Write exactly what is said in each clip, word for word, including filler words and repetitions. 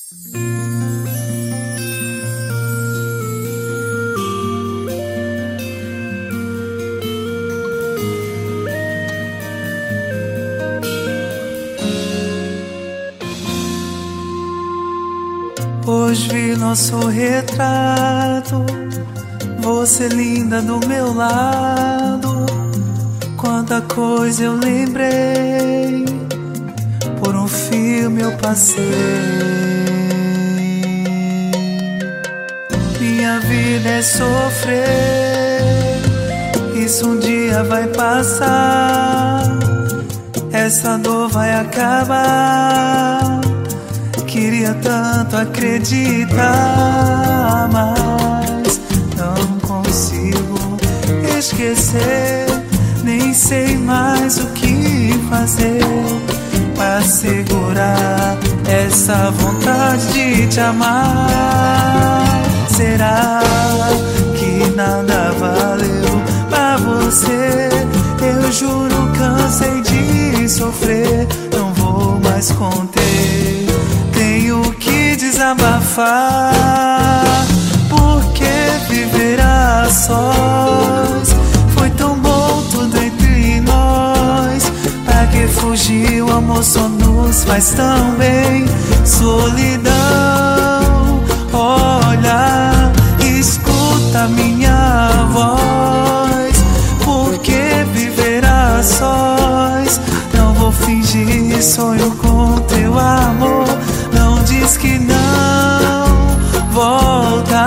Hoje vi nosso retrato, você linda do meu lado. Quanta coisa eu lembrei, por um filme eu passei. Minha vida é sofrer, isso um dia vai passar. Essa dor vai acabar. Queria tanto acreditar, mas não consigo esquecer. Nem sei mais o que fazer pra segurar essa vontade de te amar. Será que nada valeu pra você? Eu juro, cansei de sofrer, não vou mais conter. Tenho que desabafar, porque viver a sós foi tão bom tudo entre nós. Pra que fugir? O amor só nos faz tão bem. Solidão, olha, escuta minha voz. Porque viver a sós? Não vou fingir, sonho com teu amor. Não diz que não volta.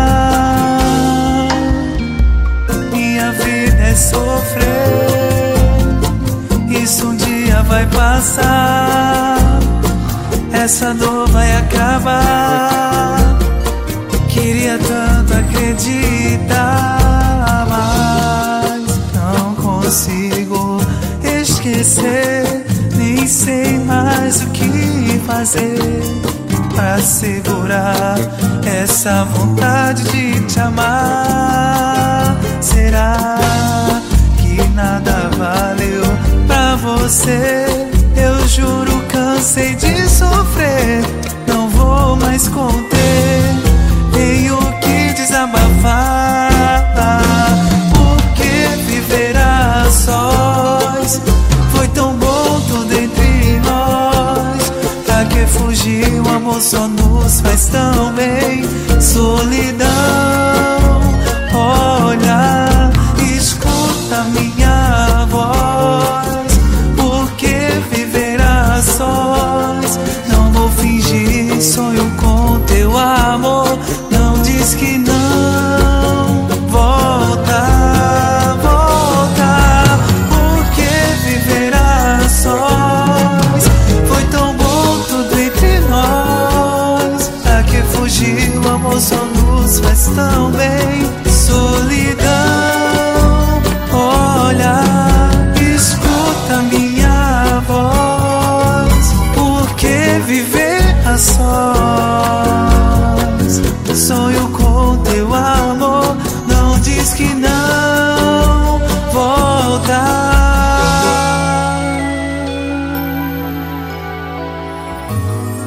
Minha vida é sofrer, isso um dia vai passar. Essa dor vai acabar. Queria tanto acreditar, mas não consigo esquecer. Nem sei mais o que fazer pra segurar essa vontade de te amar. Será que nada valeu pra você? Eu juro, cansei de sofrer, não vou mais conter. Tenho que desabafar, porque viver a sós foi tão bom tudo entre nós. Pra que fugir? O amor só nos faz tão bem. Solidão, olha, escuta minha voz. Porque viver a sós? Não vou fingir, sonho com teu amor. Não diz que não volta, volta. Porque viver a sós foi tão bom tudo entre nós. Pra que fugir? O amor só nos faz tão bem. Solidão, olha, escuta minha voz. Porque viver a sós? Sonho com teu amor. Não diz que não volta.